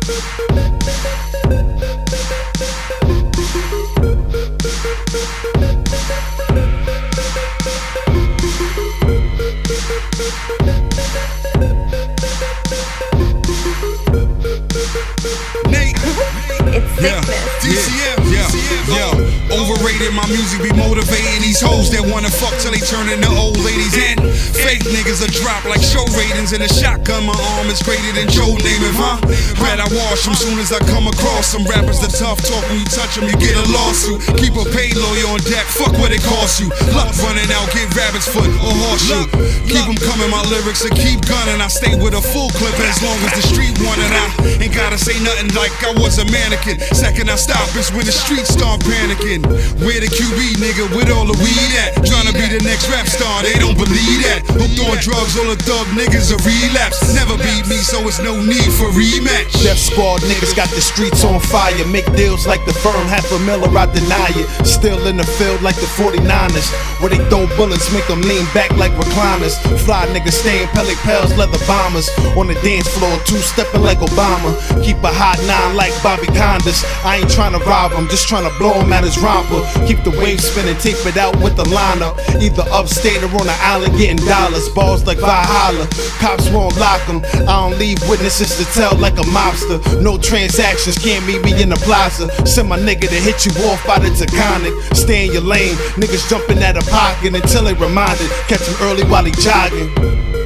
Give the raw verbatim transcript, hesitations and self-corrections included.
Yeah, D C M, yeah, yeah. Overrated, my music be motivating these hoes that wanna fuck till they turn into old ladies. And fake niggas a drop like show ratings. And a shotgun, my arm is greater than Joe Namath, huh? Bet I wash them soon as I come across some rappers that tough talk. When you touch them, you get a lawsuit. Keep a paid lawyer on deck, fuck what it costs you. Luck running out, get rabbit's foot or horseshoe. Keep them coming, my lyrics and keep gunning. I stay with a full clip as long as the street want it. I ain't gotta say nothing like I was a mannequin. Second I stop is when the streets start panicking. Where the Q B nigga with all the weed at? Tryna be the next rap star, they don't believe that. Hooked on drugs, all the thug niggas a relapse. Never beat me, so it's no need for rematch. Death Squad niggas got the streets on fire. Make deals like the firm, half a mil or I deny it. Still in the field like the forty-niners, where they throw bullets, make them lean back like recliners. Fly niggas staying pellet pals, leather bombers. On the dance floor, two-stepping like Obama. Keep a hot nine like Bobby Condas. I ain't tryna rob him, just tryna blow him at his romper. Keep the wave spinning, tape it out with the lineup. Either upstate or on the island getting dollars. Balls like Valhalla, cops won't lock him. I don't leave witnesses to tell like a mobster. No transactions, can't meet me in the plaza. Send my nigga to hit you off by the Taconic. Stay in your lane, niggas jumping at a pocket until they reminded. Catch him early while he jogging.